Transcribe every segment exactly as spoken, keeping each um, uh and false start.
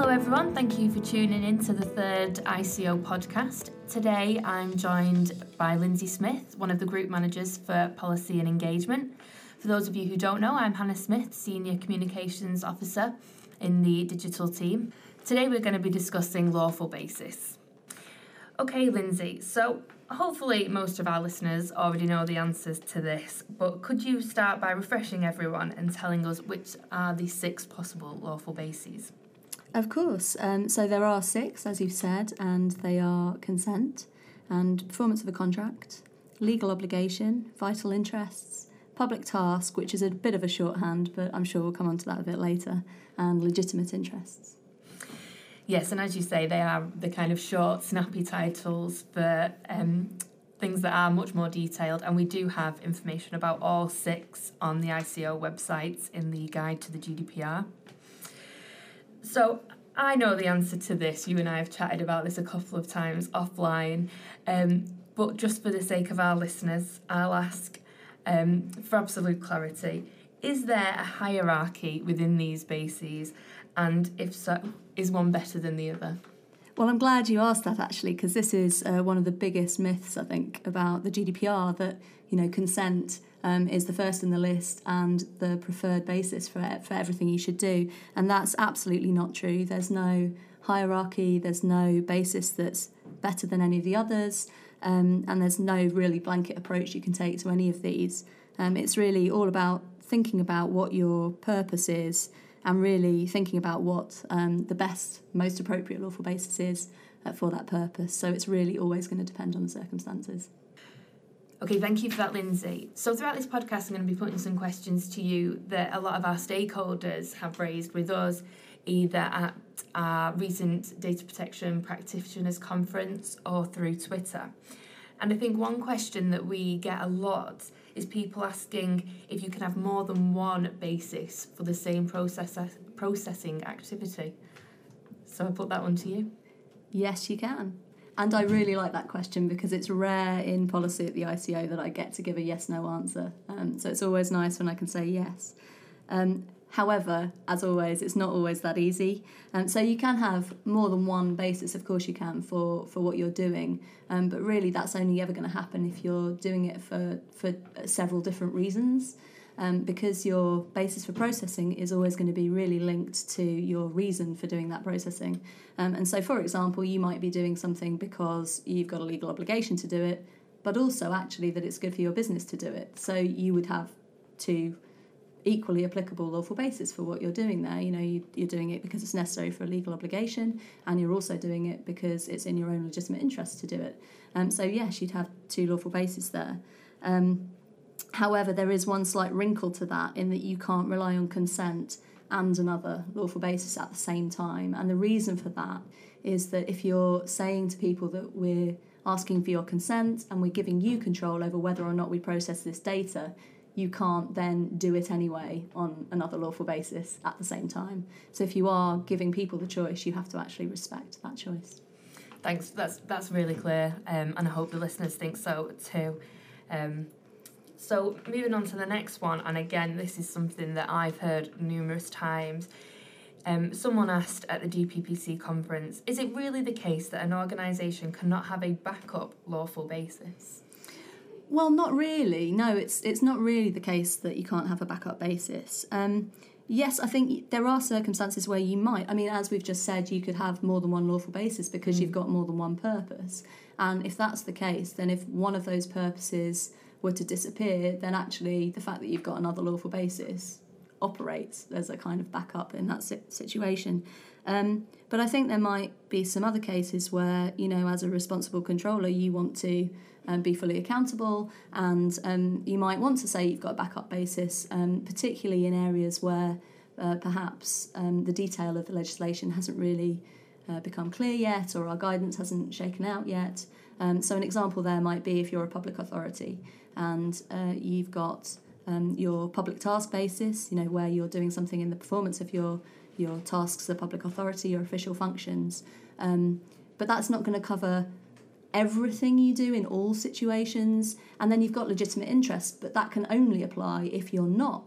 Hello everyone, thank you for tuning in to the third I C O podcast. Today I'm joined by Lindsay Smith, one of the group managers for policy and engagement. For those of you who don't know, I'm Hannah Smith, Senior Communications Officer in the digital team. Today we're going to be discussing lawful basis. Okay, Lindsay, so hopefully most of our listeners already know the answers to this, but could you start by refreshing everyone and telling us which are the six possible lawful bases? Of course. Um, so there are six, as you've said, and they are consent and performance of a contract, legal obligation, vital interests, public task, which is a bit of a shorthand, but I'm sure we'll come on to that a bit later, and legitimate interests. Yes, and as you say, they are the kind of short, snappy titles for um, things that are much more detailed, and we do have information about all six on the I C O websites in the guide to the G D P R. So I know the answer to this. You and I have chatted about this a couple of times offline, um, but just for the sake of our listeners, I'll ask, um, for absolute clarity, is there a hierarchy within these bases, and if so, is one better than the other? Well, I'm glad you asked that, actually, because this is uh, one of the biggest myths, I think, about the G D P R, that, you know, consent um, is the first in the list and the preferred basis for for everything you should do. And that's absolutely not true. There's no hierarchy, there's no basis that's better than any of the others, um, and there's no really blanket approach you can take to any of these. Um, it's really all about thinking about what your purpose is and really thinking about what um, the best, most appropriate lawful basis is uh, for that purpose. So it's really always going to depend on the circumstances. Okay, thank you for that, Lindsay. So throughout this podcast, I'm going to be putting some questions to you that a lot of our stakeholders have raised with us, either at our recent Data Protection Practitioners Conference or through Twitter. And I think one question that we get a lot is people asking if you can have more than one basis for the same process processing activity. So I put that one to you. Yes, you can. And I really like that question because it's rare in policy at the I C O that I get to give a yes-no answer. Um, so it's always nice when I can say yes. Um, however, as always, it's not always that easy. Um, so you can have more than one basis, of course you can, for, for what you're doing. Um, but really that's only ever going to happen if you're doing it for, for several different reasons. Um, because your basis for processing is always going to be really linked to your reason for doing that processing. Um, and so, for example, you might be doing something because you've got a legal obligation to do it, but also actually that it's good for your business to do it. So you would have two equally applicable lawful basis for what you're doing there. You know, you, you're doing it because it's necessary for a legal obligation, and you're also doing it because it's in your own legitimate interest to do it. Um, so, yes, you'd have two lawful bases there. Um, However, there is one slight wrinkle to that in that you can't rely on consent and another lawful basis at the same time. And the reason for that is that if you're saying to people that we're asking for your consent and we're giving you control over whether or not we process this data, you can't then do it anyway on another lawful basis at the same time. So if you are giving people the choice, you have to actually respect that choice. Thanks. That's that's really clear, um, and I hope the listeners think so too. Um, So moving on to the next one, and again, this is something that I've heard numerous times. Um, someone asked at the D P P C conference, is it really the case that an organisation cannot have a backup lawful basis? Well, not really. No, it's it's not really the case that you can't have a backup basis. Um, yes, I think there are circumstances where you might. I mean, as we've just said, you could have more than one lawful basis because mm. you've got more than one purpose. And if that's the case, then if one of those purposes were to disappear, then actually the fact that you've got another lawful basis operates as a kind of backup in that situation. Um, but I think there might be some other cases where, you know, as a responsible controller, you want to um, be fully accountable, and um, you might want to say you've got a backup basis, um, particularly in areas where uh, perhaps um, the detail of the legislation hasn't really uh, become clear yet, or our guidance hasn't shaken out yet. Um, so an example there might be if you're a public authority and uh, you've got um, your public task basis, you know, where you're doing something in the performance of your your tasks as a public authority, your official functions. Um, but that's not going to cover everything you do in all situations. And then you've got legitimate interest, but that can only apply if you're not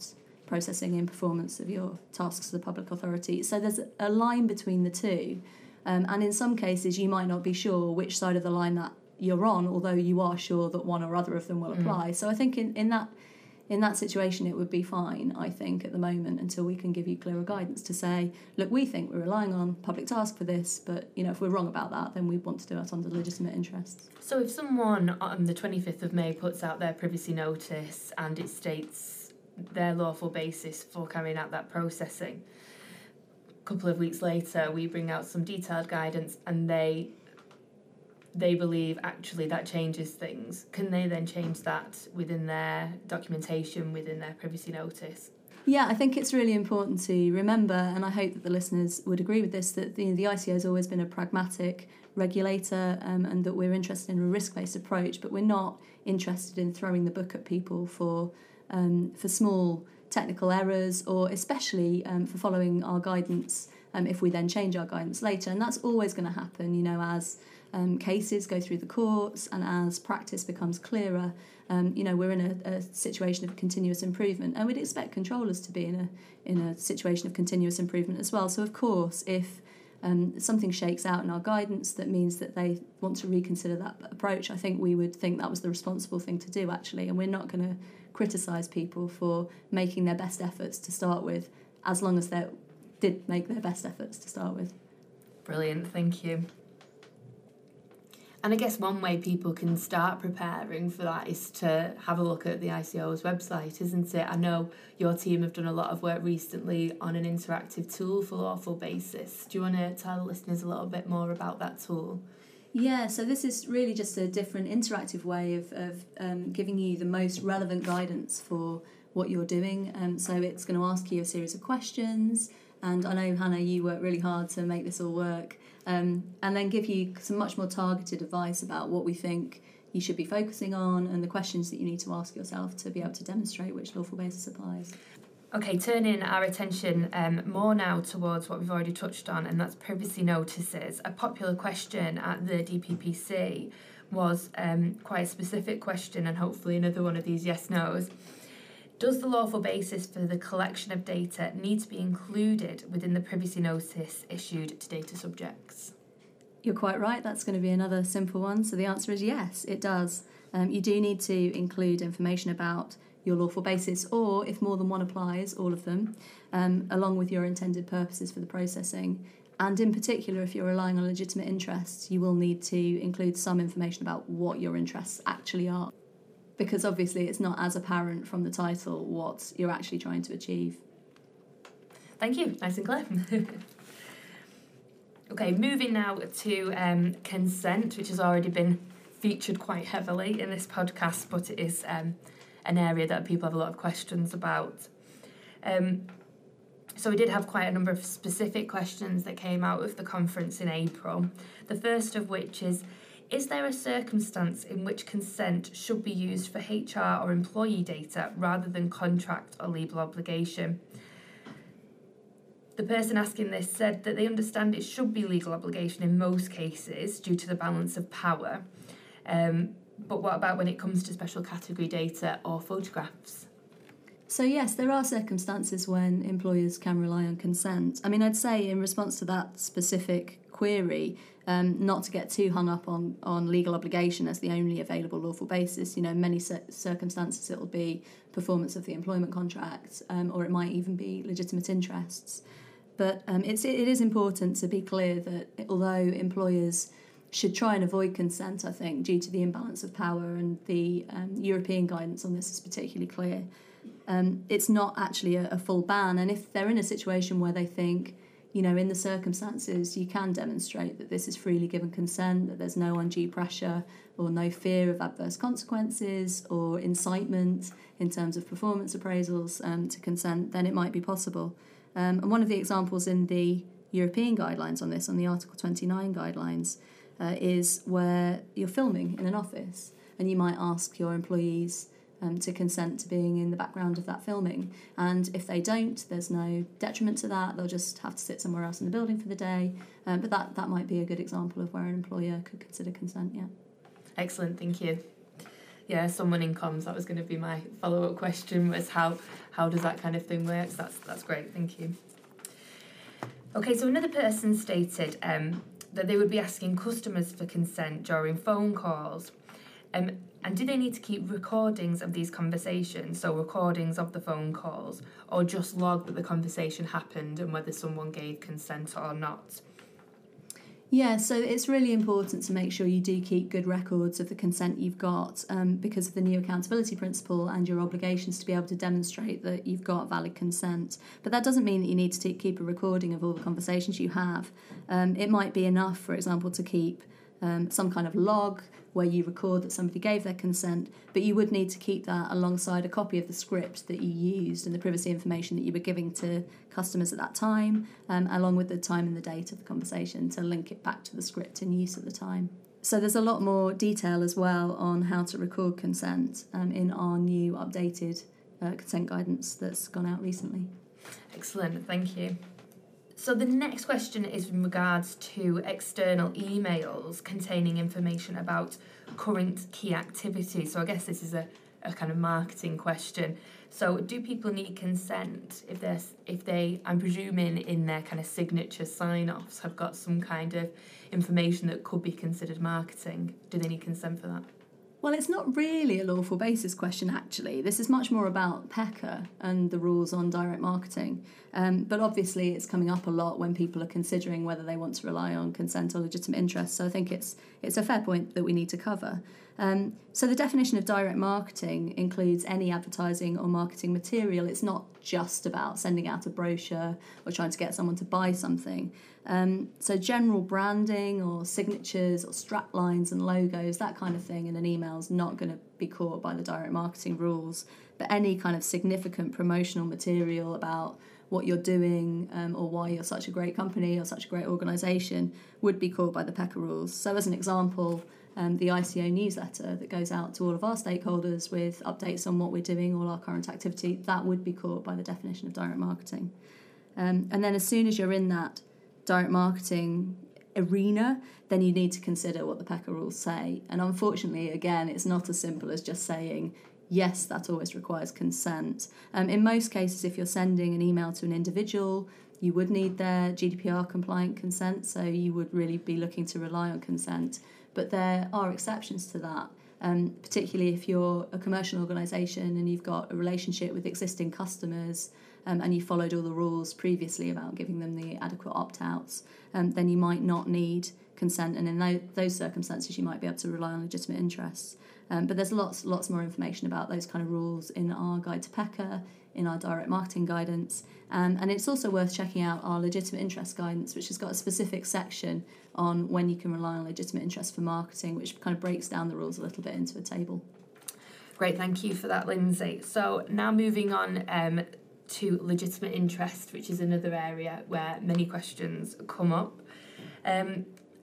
processing and performance of your tasks as a public authority. So there's a line between the two, um, and in some cases you might not be sure which side of the line that you're on, although you are sure that one or other of them will apply. Mm. So I think in, in that in that situation it would be fine, I think, at the moment, until we can give you clearer guidance to say, look, we think we're relying on public task for this, but you know, if we're wrong about that, then we want to do it under legitimate interests. So if someone on the twenty-fifth of May puts out their privacy notice and it states their lawful basis for carrying out that processing, a couple of weeks later we bring out some detailed guidance and they they believe actually that changes things, can they then change that within their documentation, within their privacy notice? Yeah, I think it's really important to remember, and I hope that the listeners would agree with this, that the, the I C O has always been a pragmatic regulator, um, and that we're interested in a risk-based approach, but we're not interested in throwing the book at people for um, for small technical errors, or especially um, for following our guidance um, if we then change our guidance later. And that's always going to happen, you know, as um, cases go through the courts and as practice becomes clearer. Um, you know, we're in a, a situation of continuous improvement, and we'd expect controllers to be in a in a situation of continuous improvement as well. So, of course, if um, something shakes out in our guidance that means that they want to reconsider that approach, I think we would think that was the responsible thing to do, actually, and we're not going to criticise people for making their best efforts to start with, as long as they did make their best efforts to start with. Brilliant, thank you. And I guess one way people can start preparing for that is to have a look at the I C O's website, isn't it? I know your team have done a lot of work recently on an interactive tool for lawful basis. Do you want to tell the listeners a little bit more about that tool? Yeah, so this is really just a different interactive way of, of um, giving you the most relevant guidance for what you're doing. Um, so it's going to ask you a series of questions, and I know, Hannah, you worked really hard to make this all work. Um, and then give you some much more targeted advice about what we think you should be focusing on and the questions that you need to ask yourself to be able to demonstrate which lawful basis applies. Okay, turning our attention um, more now towards what we've already touched on, and that's privacy notices. A popular question at the D P P C was um, quite a specific question, and hopefully another one of these yes-nos. Does the lawful basis for the collection of data need to be included within the privacy notice issued to data subjects? You're quite right, that's going to be another simple one. So the answer is yes, it does. Um, you do need to include information about your lawful basis, or if more than one applies, all of them, um, along with your intended purposes for the processing. And in particular, if you're relying on legitimate interests, you will need to include some information about what your interests actually are, because obviously it's not as apparent from the title what you're actually trying to achieve. Thank you, nice and clear. Okay, moving now to um, consent, which has already been featured quite heavily in this podcast, but it is um, an area that people have a lot of questions about. Um, so we did have quite a number of specific questions that came out of the conference in April. The first of which is, is there a circumstance in which consent should be used for H R or employee data rather than contract or legal obligation? The person asking this said that they understand it should be legal obligation in most cases due to the balance of power. Um, but what about when it comes to special category data or photographs? So yes, there are circumstances when employers can rely on consent. I mean, I'd say in response to that specific query, um, not to get too hung up on, on legal obligation as the only available lawful basis. You know, in many cir- circumstances it will be performance of the employment contract, um, or it might even be legitimate interests. But um, it's, it is important to be clear that although employers should try and avoid consent, I think, due to the imbalance of power, and the um, European guidance on this is particularly clear, um, it's not actually a, a full ban. And if they're in a situation where they think, you know, in the circumstances you can demonstrate that this is freely given consent, that there's no undue pressure or no fear of adverse consequences or incitement in terms of performance appraisals um, to consent, then it might be possible. Um, and one of the examples in the European guidelines on this, on the Article twenty-nine guidelines, uh, is where you're filming in an office and you might ask your employees um, to consent to being in the background of that filming. And if they don't, there's no detriment to that. They'll just have to sit somewhere else in the building for the day. Um, but that, that might be a good example of where an employer could consider consent, yeah. Excellent, thank you. Yeah, someone in comms, that was going to be my follow-up question, was how how does that kind of thing work? So that's, that's great, thank you. Okay, so another person stated um, that they would be asking customers for consent during phone calls. Um, and do they need to keep recordings of these conversations, so recordings of the phone calls, or just log that the conversation happened and whether someone gave consent or not? Yeah, so it's really important to make sure you do keep good records of the consent you've got um, because of the new accountability principle and your obligations to be able to demonstrate that you've got valid consent. But that doesn't mean that you need to keep a recording of all the conversations you have. Um, it might be enough, for example, to keep um, some kind of log where you record that somebody gave their consent, but you would need to keep that alongside a copy of the script that you used and the privacy information that you were giving to customers at that time, um, along with the time and the date of the conversation to link it back to the script in use at the time. So there's a lot more detail as well on how to record consent um, in our new updated uh, consent guidance that's gone out recently. Excellent, thank you. So the next question is in regards to external emails containing information about current key activities. So I guess this is a, a kind of marketing question. So do people need consent if they're, if they, I'm presuming in their kind of signature sign-offs, have got some kind of information that could be considered marketing? Do they need consent for that? Well, it's not really a lawful basis question, actually. This is much more about P E C A and the rules on direct marketing. Um, but obviously, it's coming up a lot when people are considering whether they want to rely on consent or legitimate interest. So I think it's it's a fair point that we need to cover. Um, so the definition of direct marketing includes any advertising or marketing material. It's not just about sending out a brochure or trying to get someone to buy something. Um, so general branding or signatures or strap lines and logos, that kind of thing in an email is not going to be caught by the direct marketing rules. But any kind of significant promotional material about what you're doing um, or why you're such a great company or such a great organisation would be caught by the P E C A rules. So as an example, um, the I C O newsletter that goes out to all of our stakeholders with updates on what we're doing, all our current activity, that would be caught by the definition of direct marketing. Um, and then as soon as you're in that direct marketing arena, then you need to consider what the P E C A rules say. And unfortunately, again, it's not as simple as just saying, yes, that always requires consent. Um, in most cases, if you're sending an email to an individual, you would need their G D P R compliant consent, so you would really be looking to rely on consent. But there are exceptions to that, um, particularly if you're a commercial organisation and you've got a relationship with existing customers um, and you followed all the rules previously about giving them the adequate opt-outs, um, then you might not need consent, and in those, those circumstances you might be able to rely on legitimate interests. Um, but there's lots lots more information about those kind of rules in our guide to P E C A, in our direct marketing guidance, um, and it's also worth checking out our legitimate interest guidance, which has got a specific section on when you can rely on legitimate interest for marketing, which kind of breaks down the rules a little bit into a table. Great, thank you for that, Lindsay. So now moving on um, to legitimate interest, which is another area where many questions come up. Um,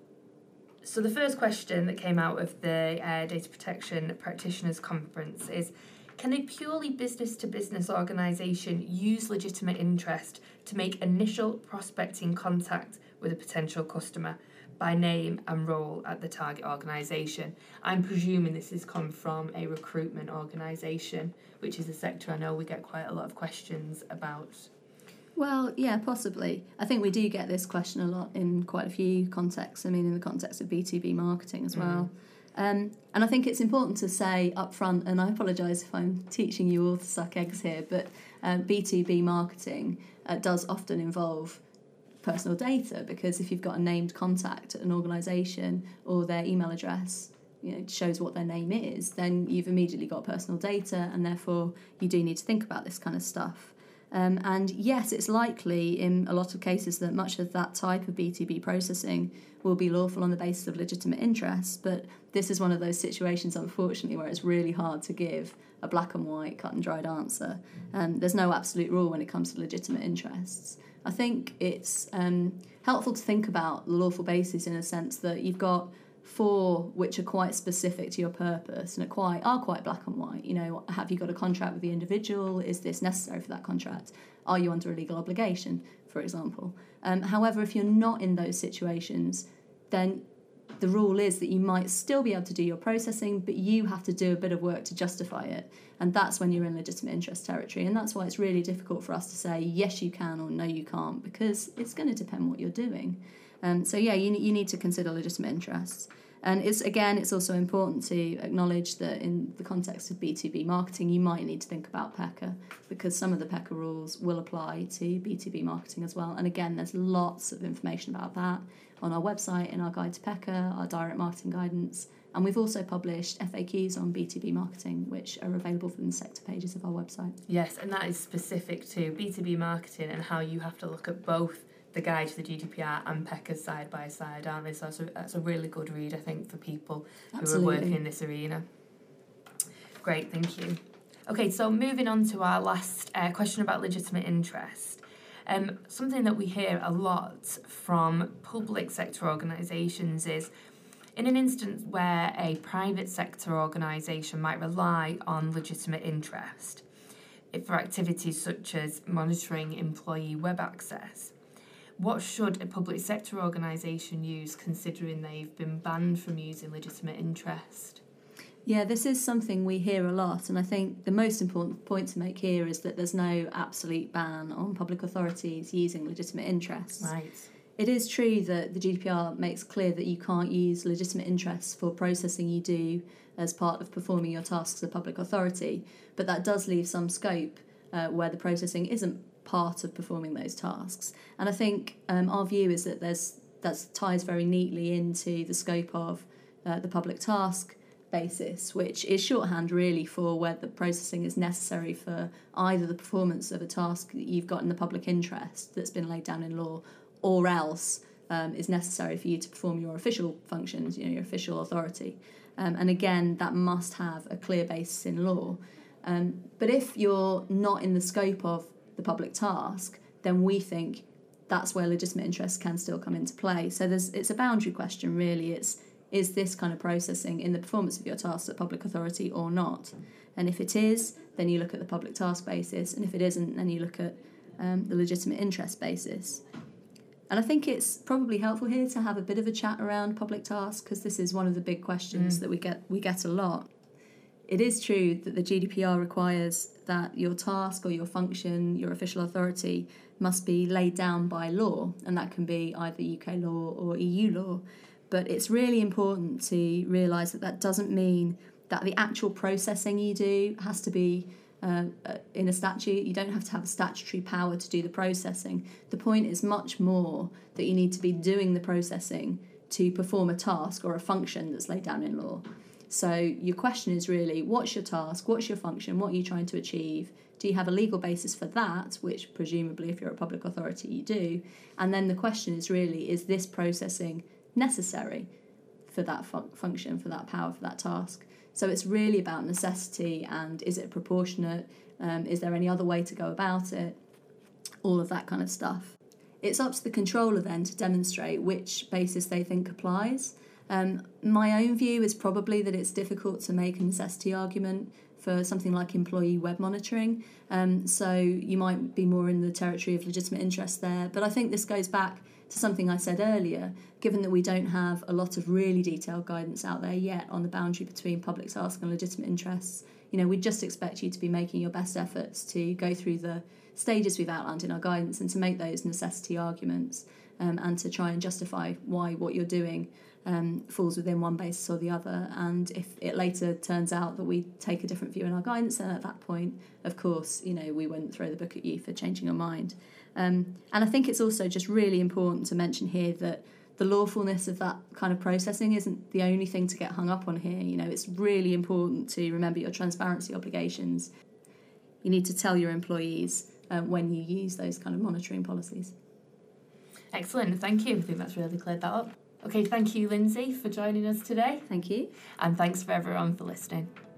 So the first question that came out of the uh, Data Protection Practitioners Conference is, can a purely business-to-business organisation use legitimate interest to make initial prospecting contact with a potential customer by name and role at the target organisation? I'm presuming this has come from a recruitment organisation, which is a sector I know we get quite a lot of questions about. Well, yeah, possibly. I think we do get this question a lot in quite a few contexts. I mean, in the context of B two B marketing as well. Mm. Um, and I think it's important to say up front, and I apologise if I'm teaching you all to suck eggs here, but um, B two B marketing uh, does often involve personal data, because if you've got a named contact at an organisation or their email address, you know, shows what their name is, then you've immediately got personal data, and therefore you do need to think about this kind of stuff. Um, and yes, it's likely in a lot of cases that much of that type of B two B processing will be lawful on the basis of legitimate interest, but this is one of those situations, unfortunately, where it's really hard to give a black and white, cut and dried answer. Um, there's no absolute rule when it comes to legitimate interests. I think it's um, helpful to think about the lawful basis in a sense that you've got four which are quite specific to your purpose and are quite are quite black and white. You know, have you got a contract with the individual? Is this necessary for that contract? Are you under a legal obligation, for example? Um, however, if you're not in those situations, then the rule is that you might still be able to do your processing, but you have to do a bit of work to justify it. And that's when you're in legitimate interest territory. And that's why it's really difficult for us to say, yes, you can, or no, you can't, because it's going to depend what you're doing. Um, so, yeah, you, you need to consider legitimate interests. And it's again, it's also important to acknowledge that in the context of B two B marketing, you might need to think about P E C A, because some of the P E C A rules will apply to B two B marketing as well. And again, there's lots of information about that on our website, in our guide to P E C A, our direct marketing guidance. And we've also published F A Qs on B two B marketing, which are available from the sector pages of our website. Yes, and that is specific to B two B marketing and how you have to look at both the guide to the G D P R and P E C A side by side, aren't they? So that's a, that's a really good read, I think, for people Absolutely. who are working in this arena. Great, thank you. Okay, so moving on to our last uh, question about legitimate interest. Um, something that we hear a lot from public sector organisations is, in an instance where a private sector organisation might rely on legitimate interest for activities such as monitoring employee web access, what should a public sector organisation use, considering they've been banned from using legitimate interest? Yeah, this is something we hear a lot, and I think the most important point to make here is that there's no absolute ban on public authorities using legitimate interests. Right. It is true that the G D P R makes clear that you can't use legitimate interests for processing you do as part of performing your tasks as a public authority, but that does leave some scope uh, where the processing isn't part of performing those tasks. And I think um, our view is that there's that ties very neatly into the scope of uh, the public task basis, which is shorthand really for where the processing is necessary for either the performance of a task that you've got in the public interest that's been laid down in law, or else um, is necessary for you to perform your official functions, you know, your official authority. Um, and again, that must have a clear basis in law. Um, but if you're not in the scope of the public task, then we think that's where legitimate interest can still come into play. So there's it's a boundary question, really. It's, is this kind of processing in the performance of your tasks at public authority or not? And if it is, then you look at the public task basis, and if it isn't, then you look at um, the legitimate interest basis. And I think it's probably helpful here to have a bit of a chat around public task, because this is one of the big questions mm. that we get we get a lot. It is true that the G D P R requires that your task or your function, your official authority, must be laid down by law, and that can be either U K law or E U law. But it's really important to realise that that doesn't mean that the actual processing you do has to be uh, in a statute. You don't have to have a statutory power to do the processing. The point is much more that you need to be doing the processing to perform a task or a function that's laid down in law. So your question is really, what's your task, what's your function, what are you trying to achieve? Do you have a legal basis for that, which presumably if you're a public authority you do? And then the question is really, is this processing necessary for that fun- function, for that power, for that task? So it's really about necessity, and is it proportionate? Um, is there any other way to go about it? All of that kind of stuff. It's up to the controller then to demonstrate which basis they think applies. Um, my own view is probably that it's difficult to make a necessity argument for something like employee web monitoring. Um, so you might be more in the territory of legitimate interest there. But I think this goes back to something I said earlier, given that we don't have a lot of really detailed guidance out there yet on the boundary between public task and legitimate interests. You know, we just expect you to be making your best efforts to go through the stages we've outlined in our guidance and to make those necessity arguments um, and to try and justify why what you're doing Um, falls within one basis or the other. And if it later turns out that we take a different view in our guidance, then at that point, of course, you know, we wouldn't throw the book at you for changing your mind. Um, and I think it's also just really important to mention here that the lawfulness of that kind of processing isn't the only thing to get hung up on here. You know, it's really important to remember your transparency obligations. You need to tell your employees um, when you use those kind of monitoring policies. Excellent, thank you. I think that's really cleared that up. Okay, thank you, Lindsay, for joining us today. Thank you. And thanks for everyone for listening.